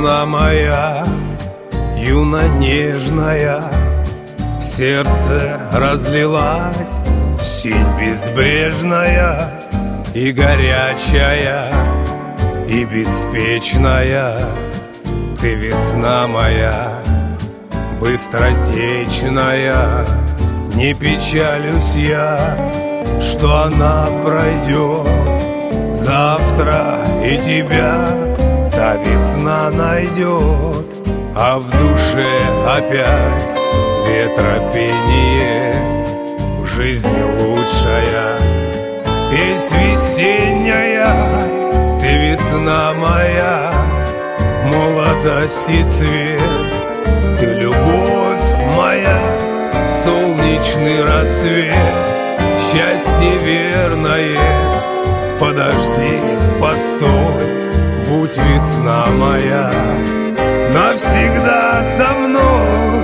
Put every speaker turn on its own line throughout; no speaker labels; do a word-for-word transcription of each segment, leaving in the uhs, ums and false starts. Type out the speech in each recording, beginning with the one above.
весна моя, юно-нежная, в сердце разлилась синь безбрежная, и горячая, и беспечная. Ты весна моя, быстротечная. Не печалюсь я, что она пройдет. Завтра и тебя та весна найдет, а в душе опять ветропение. В жизни лучшая песнь весенняя. Ты весна моя, молодость и цвет. Ты любовь моя, солнечный рассвет. Счастье верное, подожди, постой, будь весна моя навсегда со мной.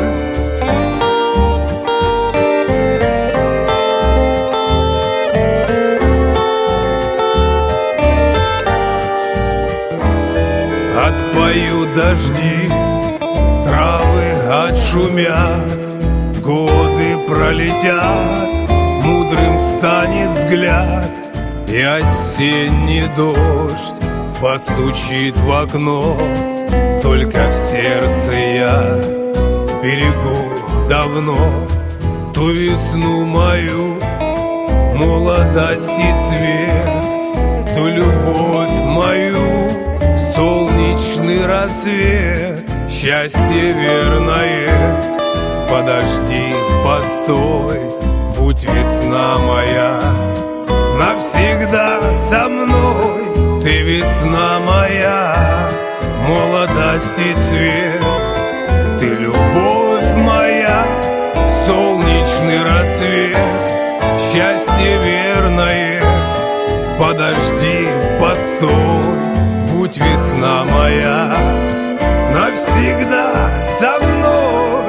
Отпоют дожди, травы отшумят, годы пролетят, мудрым станет взгляд, и осенний дождь постучит в окно. Только в сердце я берегу давно ту весну мою, молодость и цвет, ту любовь мою, солнечный рассвет. Счастье верное, подожди, постой, будь весна моя навсегда со мной. Ты весна моя, молодость и цвет. Ты любовь моя, солнечный рассвет. Счастье верное, подожди, постой, будь весна моя навсегда со мной.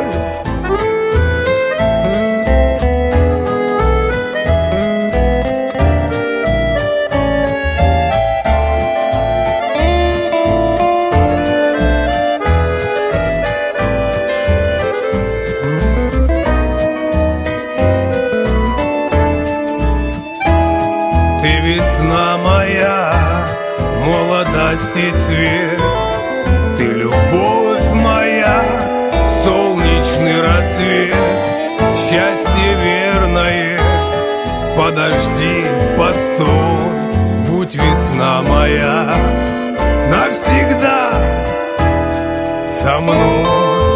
Ты весна моя, молодость и цвет. Ты любовь моя, солнечный рассвет. Счастье верное, подожди, постой, будь весна моя навсегда со мной.